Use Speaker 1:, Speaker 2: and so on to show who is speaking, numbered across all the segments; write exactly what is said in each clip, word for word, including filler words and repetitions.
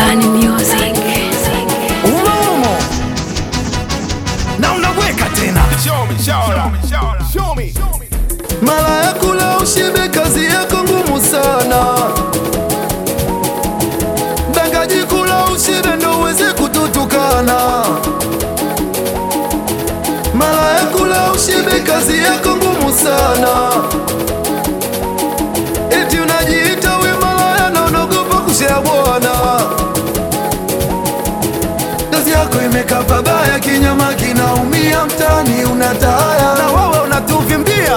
Speaker 1: Bani Music.
Speaker 2: Umo umo na unaweka tena.
Speaker 3: Show me, show me, show me, show me.
Speaker 2: Mara ya kula ushibe, kazi yako ngumu sana. Dangaji kula ushibe ndo uweze kututukana. Mara ya kula ushibe, kazi yako ngumu sana. Eti unajiita we malaya na unaogopa kushea bwana. Kazi yako imekaa pabaya, kinyama kinaumia, mtani unataya na wewe unatuvimbia.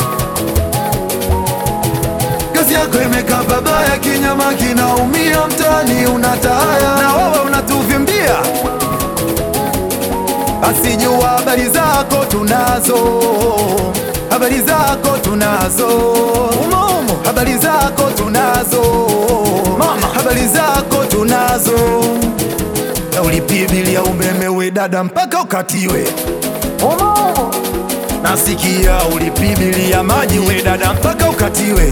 Speaker 2: Kazi yako imekaa pabaya, kinyama kinaumia, mtani unataya na wewe unatuvimbia. Asijua habari zako tunazo, habari zako tunazo, umo habari zako tunazo, mama habari zako tunazo. Na ulipibilia umeme we dada mpaka ukatiwe, umo nasikia ulipibilia maji we dada mpaka ukatiwe.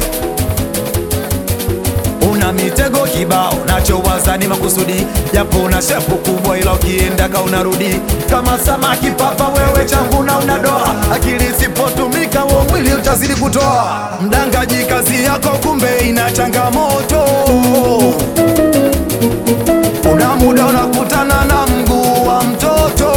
Speaker 2: Una mitego kibao, nachowaza ni makusudi, japo una shepu kubwa ila ukienda ka unarudi kama samaki papa. Wewe changu na unadoa, akili sipotumika wo mwili utazidi kutoa. Mdangaji kazi yako kumbe ina changamoto. Una muda unakutana na mguu wa mtoto.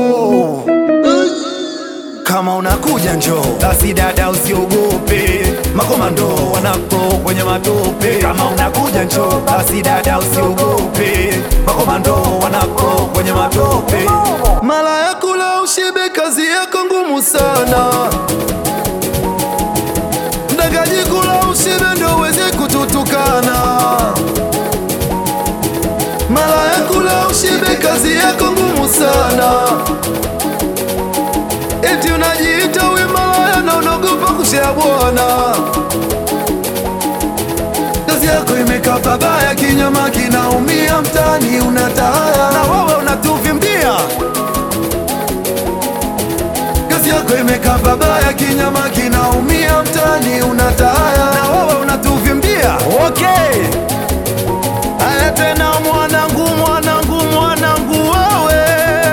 Speaker 2: Kama unakuja njoo basi dada usiogope, makomando wanako kwenye matope. Kama unakuja njoo basi dada usiogope, makomando wanako kwenye matope. Mara ya kula ushibe, kazi yako ngumu sana. Mdangaji kula ushibe ndo uweze kututukana. Mara ya kula ushibe, kazi yako ngumu sana. Eti unajiita we malaya na unaogopa kushea bwana. Kazi yako imekaa pabaya, kinyama kinaumia, mtani unataya na wewe unatuvimbia. Kazi yako imekaa pabaya, kinyama kinaumia, mtani unataya na wewe unatuvimbia. Okay, haya tena mwanangu, mwanangu, mwanangu wewe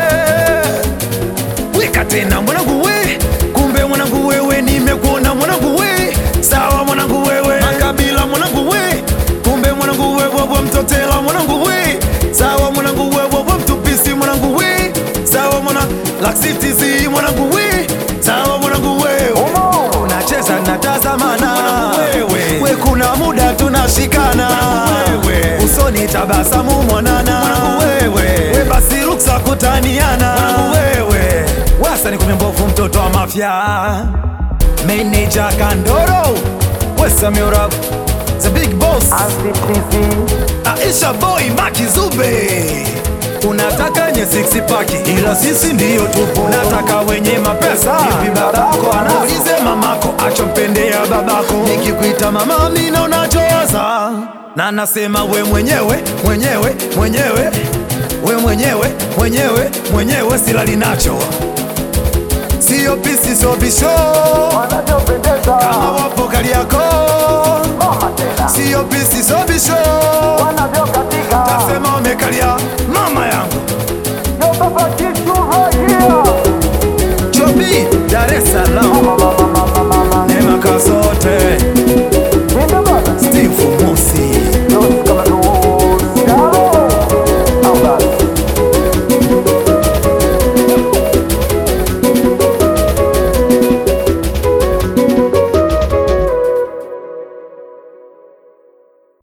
Speaker 2: weka tena mwanangu we, kumbe mwanangu wewe nimekuona mwanangu we. Sawa mwanangu wewe makabila mwanangu we, kumbe mwanangu wewe wa mtotela mwanangu we. Sawa mwanangu wewe wa mtupisi mwanangu we. Sawa mwana laksitizi mwanangu we. Sawa mwanangu wewe unacheza na tazamana wewe, we kuna muda tunashikana wewe, usoni tabasamu mwanana wewe, we basi ruksa kutaniana wewe. Wasa ni kumembovu mtoto wa mafia, Manager Kandoro, Wesa Miurab, The Big Boss, Aisha Boy, Maki Zube. Unataka nye six pack, ila sisi ndiyo tupo. Nataka wenye mapesa, ipi babako anaulize mamako, achompendea babako. Nikikuita mama mina unachowaza, na nasema we mwenyewe, mwenyewe, mwenyewe, we mwenyewe, mwenyewe, mwenyewe silali nacho. Sio pisi, sio bisho, wanachopendeza